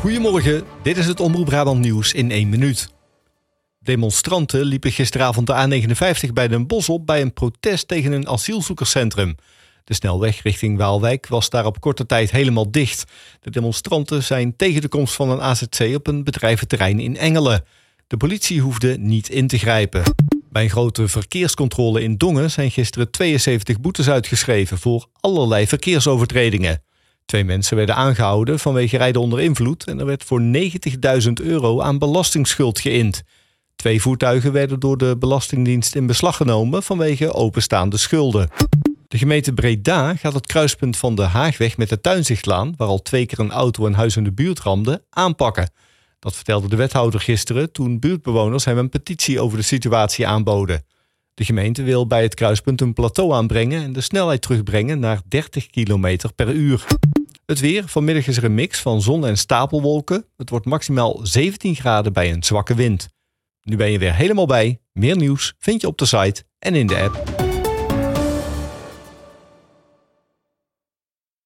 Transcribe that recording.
Goedemorgen, dit is het Omroep Brabant nieuws in 1 minuut. Demonstranten liepen gisteravond de A59 bij Den Bosch op bij een protest tegen een asielzoekerscentrum. De snelweg richting Waalwijk was daar op korte tijd helemaal dicht. De demonstranten zijn tegen de komst van een AZC op een bedrijventerrein in Engelen. De politie hoefde niet in te grijpen. Bij een grote verkeerscontrole in Dongen zijn gisteren 72 boetes uitgeschreven voor allerlei verkeersovertredingen. 2 mensen werden aangehouden vanwege rijden onder invloed en er werd voor €90.000 aan belastingsschuld geïnd. 2 voertuigen werden door de Belastingdienst in beslag genomen vanwege openstaande schulden. De gemeente Breda gaat het kruispunt van de Haagweg met de Tuinzichtlaan, waar al 2 keer een auto een huis in de buurt ramde, aanpakken. Dat vertelde de wethouder gisteren toen buurtbewoners hem een petitie over de situatie aanboden. De gemeente wil bij het kruispunt een plateau aanbrengen en de snelheid terugbrengen naar 30 km per uur. Het weer, vanmiddag is er een mix van zon en stapelwolken. Het wordt maximaal 17 graden bij een zwakke wind. Nu ben je weer helemaal bij. Meer nieuws vind je op de site en in de app.